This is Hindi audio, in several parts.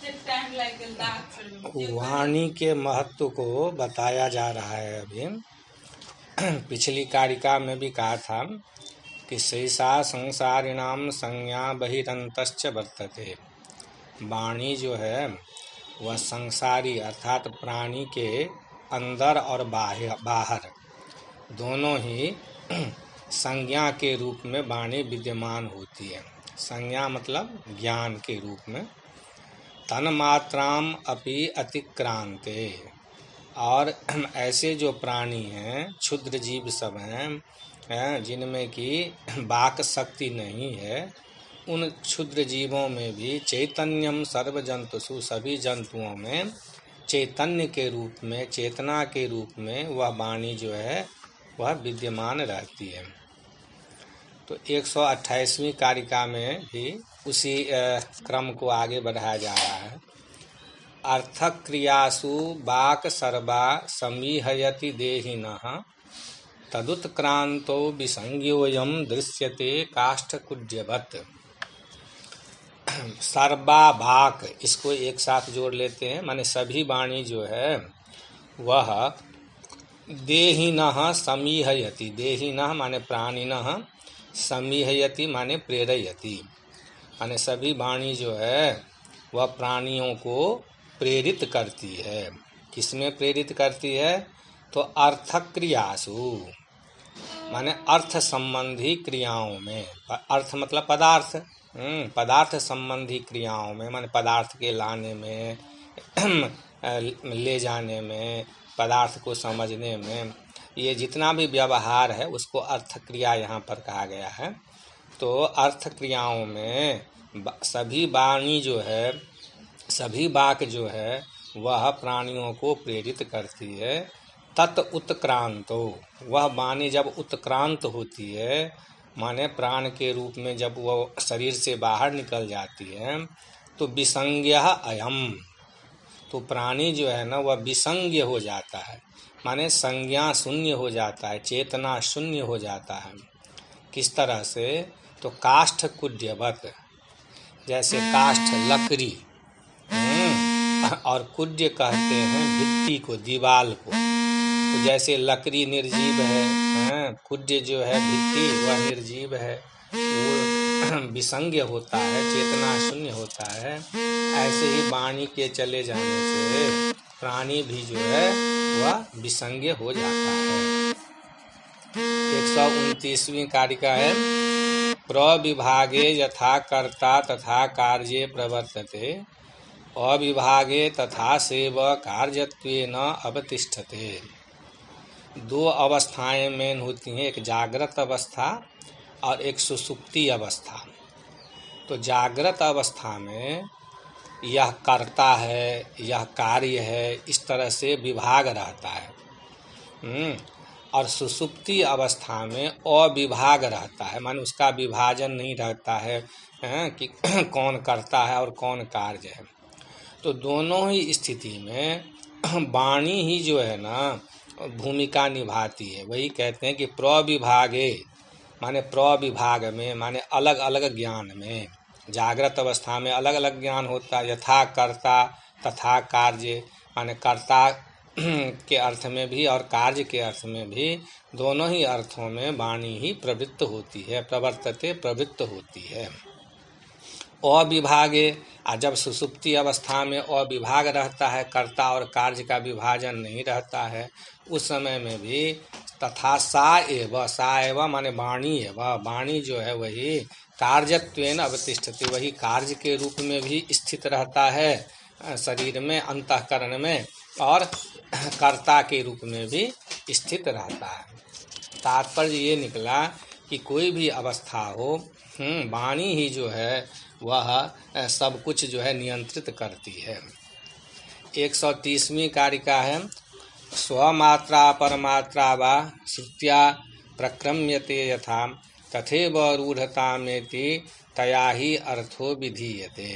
वाणी के महत्व को बताया जा रहा है अभी। पिछली कारिका में भी कहा था कि सैषा संसारिणाम संज्ञा बहिरंतश्च वर्तते। वाणी जो है वह संसारी अर्थात प्राणी के अंदर और बाहर दोनों ही संज्ञा के रूप में वाणी विद्यमान होती है। संज्ञा मतलब ज्ञान के रूप में। तन्मात्राम अपि अतिक्रांते, और ऐसे जो प्राणी हैं, क्षुद्र जीव सब हैं जिनमें कि वाक शक्ति नहीं है, उन क्षुद्र जीवों में भी चैतन्यम सर्व जंतुषु, सभी जंतुओं में चैतन्य के रूप में, चेतना के रूप में वह वाणी जो है वह विद्यमान रहती है। तो 128वीं कारिका में भी उसी क्रम को आगे बढ़ाया जा रहा है। अर्थक्रियासु वाक् सर्वा समीहयति देहिनः तदुत्क्रांतो विसंज्ञोऽयं दृश्यते काष्ठकुड्यवत्। सर्वा वाक्, इसको एक साथ जोड़ लेते हैं, माने सभी वाणी जो है वह देहिनः समीहयति, देहिनः माने प्राणिनः, समीहयति माने प्रेरयति, माने सभी वाणी जो है वह प्राणियों को प्रेरित करती है। किसमें प्रेरित करती है? तो अर्थक्रियासु माने अर्थ संबंधी क्रियाओं में। अर्थ मतलब पदार्थ, पदार्थ संबंधी क्रियाओं में, माने पदार्थ के लाने में, ले जाने में, पदार्थ को समझने में, ये जितना भी व्यवहार है उसको अर्थ क्रिया यहाँ पर कहा गया है। तो अर्थ क्रियाओं में सभी वाणी जो है, सभी वाक जो है वह प्राणियों को प्रेरित करती है। तत् उत्क्रांतो, वह वाणी जब उत्क्रांत होती है माने प्राण के रूप में जब वह शरीर से बाहर निकल जाती है तो विसंज्ञः अयम्, तो प्राणी जो है ना वह विसंज्ञ हो जाता है, माने संज्ञा शून्य हो जाता है, चेतना शून्य हो जाता है। किस तरह से? तो काष्ठ कुड्यवत, जैसे काष्ठ लकड़ी और कुड्य कहते हैं भित्ति को, दीवाल को। तो जैसे लकड़ी निर्जीव है, कुड्य जो है भित्ति वह निर्जीव है, वो विसंज्ञ होता है, चेतना शून्य होता है। ऐसे ही वाणी के चले जाने से प्राणी भी जो है वह विसंज्ञ हो जाता है। 129वीं कारिका है। प्रविभागे यथा कर्ता तथा कार्ये प्रवर्तते, अविभागे तथा सेव कार्यत्वेन अवतिष्ठते। दो अवस्थाएं मेन होती हैं, एक जागृत अवस्था और एक सुषुप्ति अवस्था। तो जागृत अवस्था में यह कर्ता है, यह कार्य है, इस तरह से विभाग रहता है। और सुषुप्ति अवस्था में अविभाग रहता है, माने उसका विभाजन नहीं रहता है कि कौन करता है और कौन कार्य है। तो दोनों ही स्थिति में वाणी ही जो है ना भूमिका निभाती है। वही कहते हैं कि प्रविभागे माने प्रविभाग में, माने अलग अलग ज्ञान में। जागृत अवस्था में अलग अलग ज्ञान होता है, यथा कर्ता तथा कार्य, माने कर्ता के अर्थ में भी और कार्य के अर्थ में भी, दोनों ही अर्थों में वाणी ही प्रवृत्त होती है, प्रवर्तते प्रवृत्त होती है। अविभागे, जब सुषुप्ति अवस्था में अविभाग रहता है, कर्ता और कार्य का विभाजन नहीं रहता है, उस समय में भी तथा सा एव माने वाणी एवं, वाणी जो है वही कार्यत्वेन अवतिष्ठति, वही कार्य के रूप में भी स्थित रहता है शरीर में, अंतःकरण में, और कर्ता के रूप में भी स्थित रहता है। तात्पर्य ये निकला कि कोई भी अवस्था हो, वाणी ही जो है वह सब कुछ जो है नियंत्रित करती है। 130वीं कारिका है। स्वमात्रा परमात्रा वा श्रुत्या प्रक्रम्यते यथा तथैव रूढ़तामेति तया ही अर्थो विधीयते।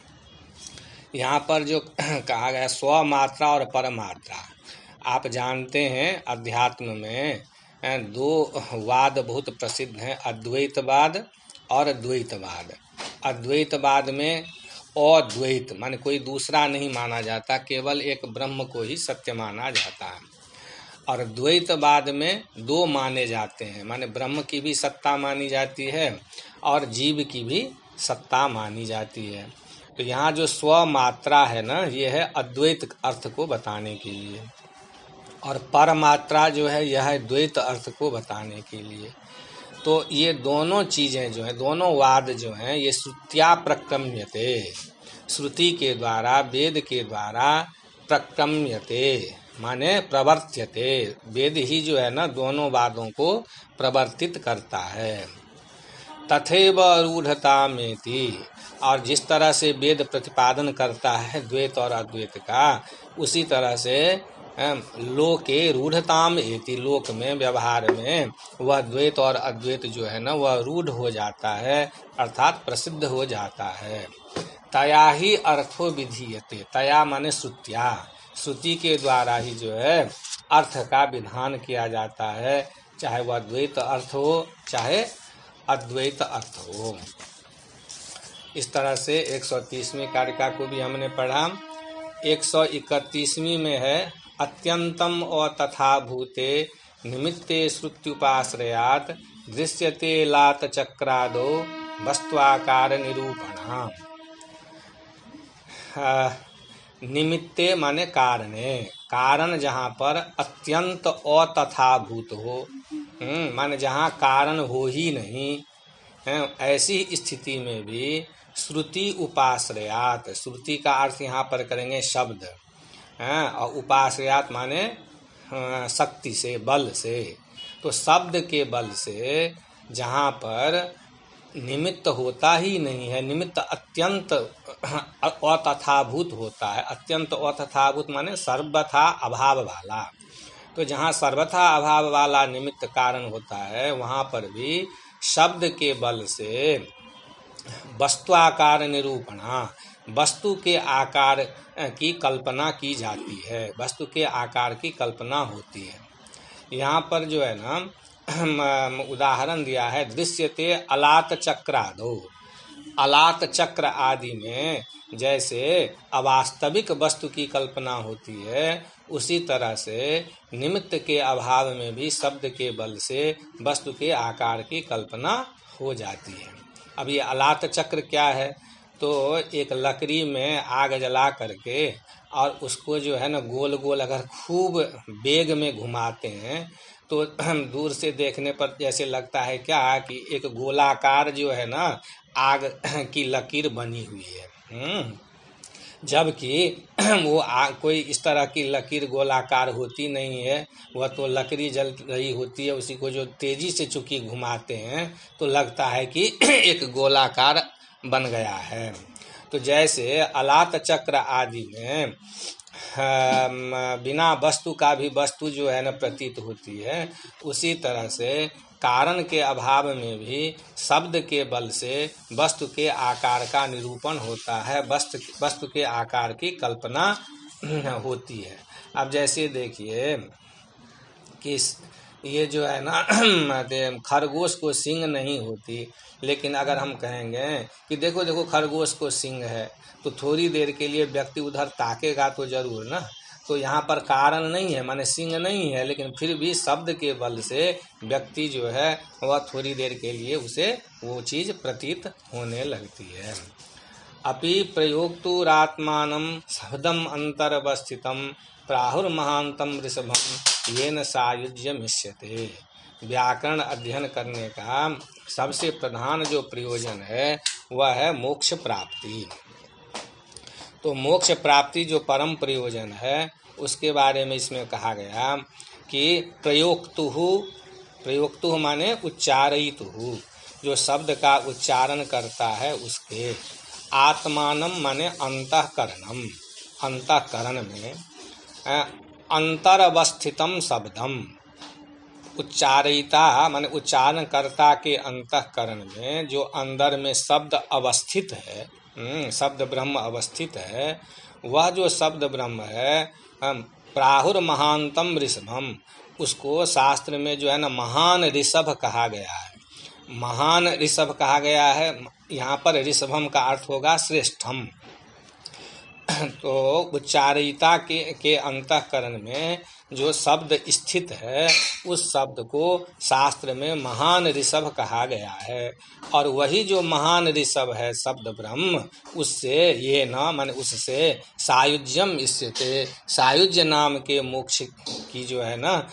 यहाँ पर जो कहा गया स्वमात्रा और परमात्रा, आप जानते हैं अध्यात्म में दो वाद बहुत प्रसिद्ध हैं, अद्वैतवाद और द्वैतवाद। अद्वैतवाद में अद्वैत माने कोई दूसरा नहीं माना जाता, केवल एक ब्रह्म को ही सत्य माना जाता है। और द्वैतवाद में दो माने जाते हैं, माने ब्रह्म की भी सत्ता मानी जाती है और जीव की भी सत्ता मानी जाती है। तो यहाँ जो स्व मात्रा है ना, ये है अद्वैत अर्थ को बताने के लिए, और पर मात्रा जो है यह है द्वैत अर्थ को बताने के लिए। तो ये दोनों चीज़ें जो हैं, दोनों वाद जो हैं, ये श्रुत्या प्रक्रम्यते, श्रुति के द्वारा, वेद के द्वारा प्रक्रम्यते माने प्रवर्त्यते, वेद ही जो है ना दोनों वादों को प्रवर्तित करता है। तथैव रूढ़तामेति, और जिस तरह से वेद प्रतिपादन करता है द्वैत और अद्वैत का, उसी तरह से लोके रूढ़ताम एति, लोक में, व्यवहार में वह द्वैत और अद्वैत जो है ना वह रूढ़ हो जाता है, अर्थात प्रसिद्ध हो जाता है। तया ही अर्थो विधीयते, तया माने श्रुत्या, श्रुति के द्वारा ही जो है अर्थ का विधान किया जाता है, चाहे वह द्वैत अर्थ हो चाहे अद्वैत अर्थ हो। इस तरह से 130वीं कारिका को भी हमने पढ़ा। 131वीं में है अत्यंतम तथा भूते निमित्ते श्रुत्युपाश्रयात् दृश्यते लात चक्रादो वस्त्वाकार निरूपणा। निमित्ते माने कारणे, कारण जहाँ पर अत्यंत अतथाभूत हो, माने जहाँ कारण हो ही नहीं, ऐसी स्थिति में भी श्रुति उपाश्रयात, श्रुति का अर्थ यहाँ पर करेंगे शब्द, और उपाश्रयात माने शक्ति से, बल से। तो शब्द के बल से जहाँ पर निमित्त होता ही नहीं है, निमित्त अत्यंत अतथाभूत होता है। अत्यंत अतथाभूत माने सर्वथा अभाव वाला। तो जहाँ सर्वथा अभाव वाला निमित्त कारण होता है, वहाँ पर भी शब्द के बल से वस्तुआकार निरूपणा, वस्तु के आकार की कल्पना की जाती है, वस्तु के आकार की कल्पना होती है। यहाँ पर जो है ना उदाहरण दिया है, दृश्यते अलात चक्रादो, अलात चक्र आदि में जैसे अवास्तविक वस्तु की कल्पना होती है, उसी तरह से निमित्त के अभाव में भी शब्द के बल से वस्तु के आकार की कल्पना हो जाती है। अब ये अलात चक्र क्या है? तो एक लकड़ी में आग जला करके और उसको जो है ना गोल गोल अगर खूब वेग में घुमाते हैं तो दूर से देखने पर जैसे लगता है क्या कि एक गोलाकार जो है ना आग की लकीर बनी हुई है, जबकि वो कोई इस तरह की लकीर गोलाकार होती नहीं है, वह तो लकड़ी जल रही होती है, उसी को जो तेजी से चूंकि घुमाते हैं तो लगता है कि एक गोलाकार बन गया है। तो जैसे अलात चक्र आदि में बिना वस्तु का भी वस्तु जो है न प्रतीत होती है, उसी तरह से कारण के अभाव में भी शब्द के बल से वस्तु के आकार का निरूपण होता है, वस्तु के आकार की कल्पना होती है। अब जैसे देखिए कि ये जो है ना खरगोश को सींग नहीं होती, लेकिन अगर हम कहेंगे कि देखो देखो खरगोश को सींग है, तो थोड़ी देर के लिए व्यक्ति उधर ताकेगा तो जरूर ना। तो यहाँ पर कारण नहीं है, माने सींग नहीं है, लेकिन फिर भी शब्द के बल से व्यक्ति जो है वह थोड़ी देर के लिए उसे वो चीज प्रतीत होने लगती है। अपि प्रयोक्तुरात्मानं शब्दम अंतरवस्थितम प्राहुर्महांतम ऋषभम येन सायुज्य मिष्यते। व्याकरण अध्ययन करने का सबसे प्रधान जो प्रयोजन है वह है मोक्ष प्राप्ति। तो मोक्ष प्राप्ति जो परम प्रयोजन है उसके बारे में इसमें कहा गया कि प्रयोक्तुः माने उच्चारयितुः, जो शब्द का उच्चारण करता है उसके, आत्मानम माने अंतःकरणम, अंतःकरण में, अंतरवस्थितम शब्दम, उच्चारिता माने उच्चारणकर्ता के अंतःकरण में जो अंदर में शब्द अवस्थित है, शब्द ब्रह्म अवस्थित है, वह जो शब्द ब्रह्म है प्राहुर महानतम ऋषभम, उसको शास्त्र में जो है ना महान ऋषभ कहा गया है। महान ऋषभ कहा गया है। यहाँ पर ऋषभम का अर्थ होगा श्रेष्ठम, तो उच्चारिता के अंतःकरण में जो शब्द स्थित है उस शब्द को शास्त्र में महान ऋषभ कहा गया है। और वही जो महान ऋषभ है शब्द ब्रह्म, उससे ये न माने उससे सायुज्यम इष्यते, सायुज्य नाम के मोक्ष की जो है ना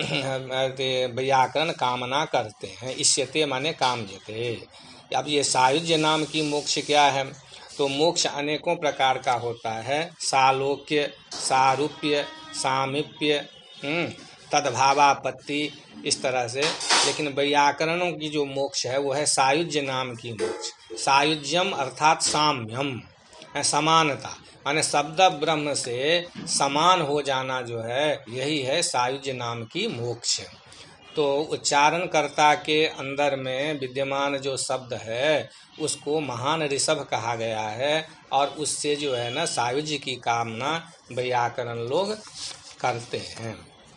व्याकरण कामना करते हैं। इष्यते माने कामयते। अब ये सायुज्य नाम की मोक्ष क्या है? तो मोक्ष अनेकों प्रकार का होता है, सालोक्य, सारूप्य, सामीप्य, तद्भावापत्ति, इस तरह से। लेकिन व्याकरणों की जो मोक्ष है वो है सायुज्य नाम की मोक्ष। सायुज्यम अर्थात साम्यम, समानता, माने शब्द ब्रह्म से समान हो जाना जो है यही है सायुज्य नाम की मोक्ष। तो उच्चारणकर्ता के अंदर में विद्यमान जो शब्द है उसको महान ऋषभ कहा गया है और उससे जो है ना सायुज्य की कामना व्याकरण लोग करते हैं।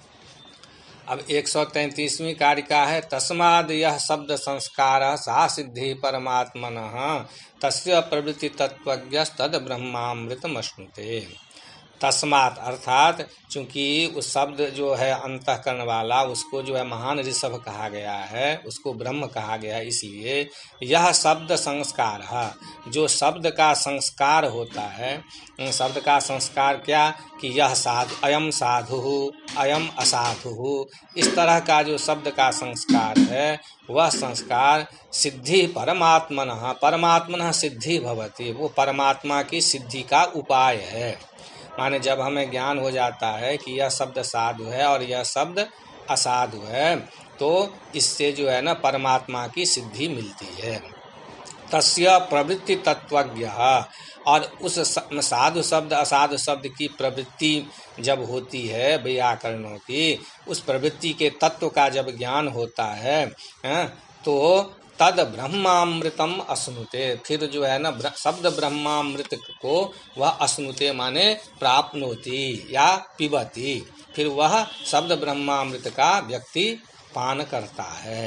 अब 133वीं कारिका है, तस्माद् यह शब्द संस्कार सा सिद्धि परमात्मनः तस्य प्रवृत्ति तत्त्वज्ञस् तद ब्रह्मामृतमश्नुते। तस्मात् अर्थात चूंकि उस शब्द जो है अंतःकरण वाला उसको जो है महान ऋषभ कहा गया है, उसको ब्रह्म कहा गया है, इसलिए यह शब्द संस्कार है, जो शब्द का संस्कार होता है। शब्द का संस्कार क्या कि यह साधु, अयम साधु, अयम असाधु, इस तरह का जो शब्द का संस्कार है वह संस्कार सिद्धि परमात्मनः, परमात्मनः सिद्धि भवति, वो परमात्मा की सिद्धि का उपाय है। माने जब हमें ज्ञान हो जाता है कि यह शब्द साधु है और यह शब्द असाधु है तो इससे जो है ना परमात्मा की सिद्धि मिलती है। तस्य प्रवृत्ति तत्वज्ञ, और उस साधु शब्द असाधु शब्द की प्रवृत्ति जब होती है व्याकरणों की, उस प्रवृत्ति के तत्व का जब ज्ञान होता है तो तद ब्रह्मामृतम अश्नुते, फिर जो है ना शब्द ब्रह्मामृत को वह अश्नुते माने प्राप्नोति या पिबती, फिर वह शब्द ब्रह्मामृत का व्यक्ति पान करता है।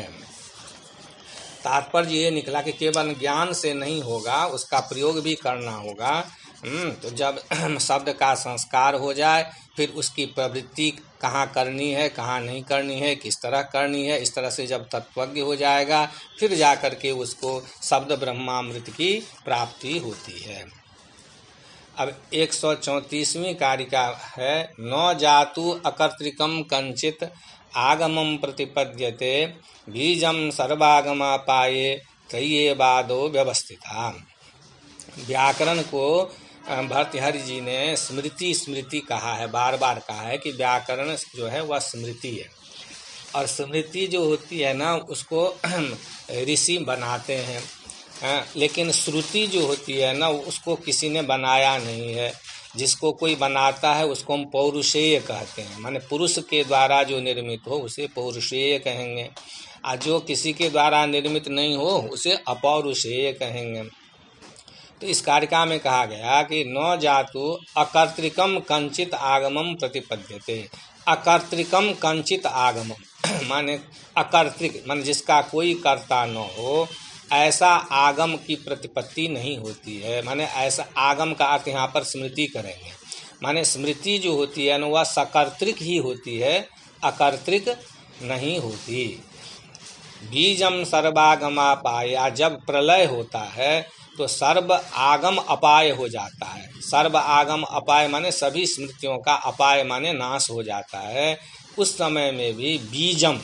तात्पर्य ये निकला कि केवल ज्ञान से नहीं होगा, उसका प्रयोग भी करना होगा। तो जब शब्द का संस्कार हो जाए फिर उसकी प्रवृत्ति कहाँ करनी है कहाँ नहीं करनी है, किस तरह करनी है, इस तरह से जब तत्वज्ञ हो जाएगा फिर जाकर के उसको शब्द ब्रह्मामृत की प्राप्ति होती है। अब 134वीं कारिका है, न जातु अकर्तृकम कंचित आगमम प्रतिपद्यते बीजम सर्वागमापाये त्रय्येवादो व्यवस्थिता। व्याकरण को भर्तृहरि जी ने स्मृति कहा है, बार बार कहा है कि व्याकरण जो है वह स्मृति है। और स्मृति जो होती है ना उसको ऋषि बनाते हैं, लेकिन श्रुति जो होती है ना उसको किसी ने बनाया नहीं है। जिसको कोई बनाता है उसको हम पौरुषेय कहते हैं, माने पुरुष के द्वारा जो निर्मित हो उसे पौरुषेय कहेंगे, और जो किसी के द्वारा निर्मित नहीं हो उसे अपौरुषेय कहेंगे। तो इस कारिका में कहा गया कि न जातु अकर्तृकम कंचित आगमम प्रतिपद्यते। अकर्तृकम कंचित आगमम माने अकर्तृक माने जिसका कोई कर्ता न हो, ऐसा आगम की प्रतिपत्ति नहीं होती है। माने ऐसा आगम का अर्थ यहाँ पर स्मृति करेंगे। माने स्मृति जो होती है न वह सकर्तृक ही होती है, अकर्तृक नहीं होती। बीजम सर्वागमा पाया, जब प्रलय होता है तो सर्व आगम अपाय हो जाता है। सर्व आगम अपाय माने सभी स्मृतियों का अपाय माने नाश हो जाता है। उस समय में भी बीजम,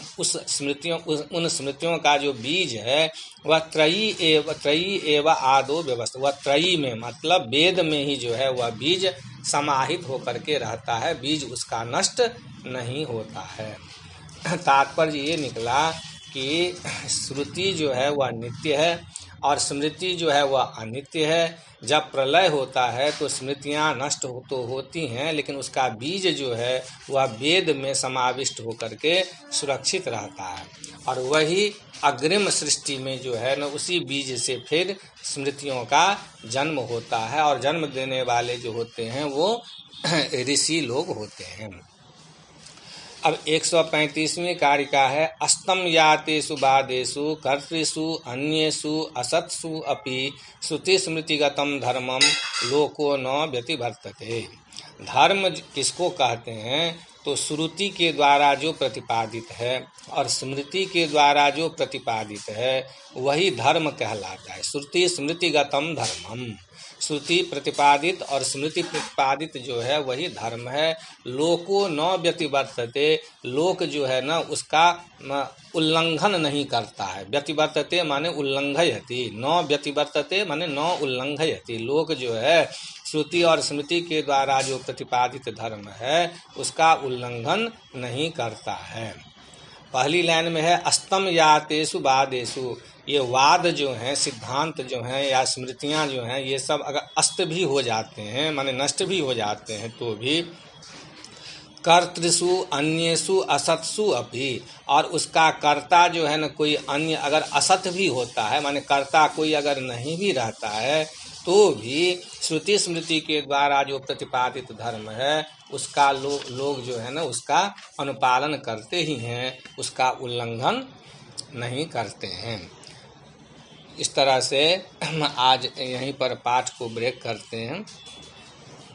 उन स्मृतियों का जो बीज है वह त्रयी एव आदो व्यवस्था, वह त्रयी में मतलब वेद में ही जो है वह बीज समाहित होकर के रहता है, बीज उसका नष्ट नहीं होता है। तात्पर्य ये निकला कि श्रुति जो है वह नित्य है और स्मृति जो है वह अनित्य है। जब प्रलय होता है तो स्मृतियाँ नष्ट तो होती हैं, लेकिन उसका बीज जो है वह वेद में समाविष्ट होकर के सुरक्षित रहता है। और वही अग्रिम सृष्टि में जो है न उसी बीज से फिर स्मृतियों का जन्म होता है, और जन्म देने वाले जो होते हैं वो ऋषि लोग होते हैं। अब 135वीं कारिका है। अस्तम यातेषु वादेषु कर्तृषु अन्येषु असत्सु अपि श्रुति स्मृतिगतम धर्मम लोको न व्यतिवर्तते। धर्म किसको कहते हैं? तो श्रुति के द्वारा जो प्रतिपादित है और स्मृति के द्वारा जो प्रतिपादित है वही धर्म कहलाता है। श्रुति स्मृतिगतम धर्मम, श्रुति प्रतिपादित और स्मृति प्रतिपादित जो है वही धर्म है। लोको न व्यतिवर्तते, लोक जो है ना उसका उल्लंघन नहीं करता है। व्यतिवर्तते माने उल्लंघयति, न व्यतिवर्तते माने न उल्लंघयति। लोक जो है श्रुति और स्मृति के द्वारा जो प्रतिपादित धर्म है उसका उल्लंघन नहीं करता है। पहली लाइन में है अस्तम यातेषु वादेषु। ये वाद जो हैं, सिद्धांत जो हैं या स्मृतियां जो हैं, ये सब अगर अस्त भी हो जाते हैं माने नष्ट भी हो जाते हैं तो भी कर्तृषु अन्येषु असत्सु अपि, और उसका कर्ता जो है ना कोई अन्य अगर असत भी होता है माने कर्ता कोई अगर नहीं भी रहता है तो भी श्रुति स्मृति के द्वारा जो प्रतिपादित धर्म है उसका लोग जो है ना उसका अनुपालन करते ही हैं, उसका उल्लंघन नहीं करते हैं। इस तरह से हम आज यहीं पर पाठ को ब्रेक करते हैं।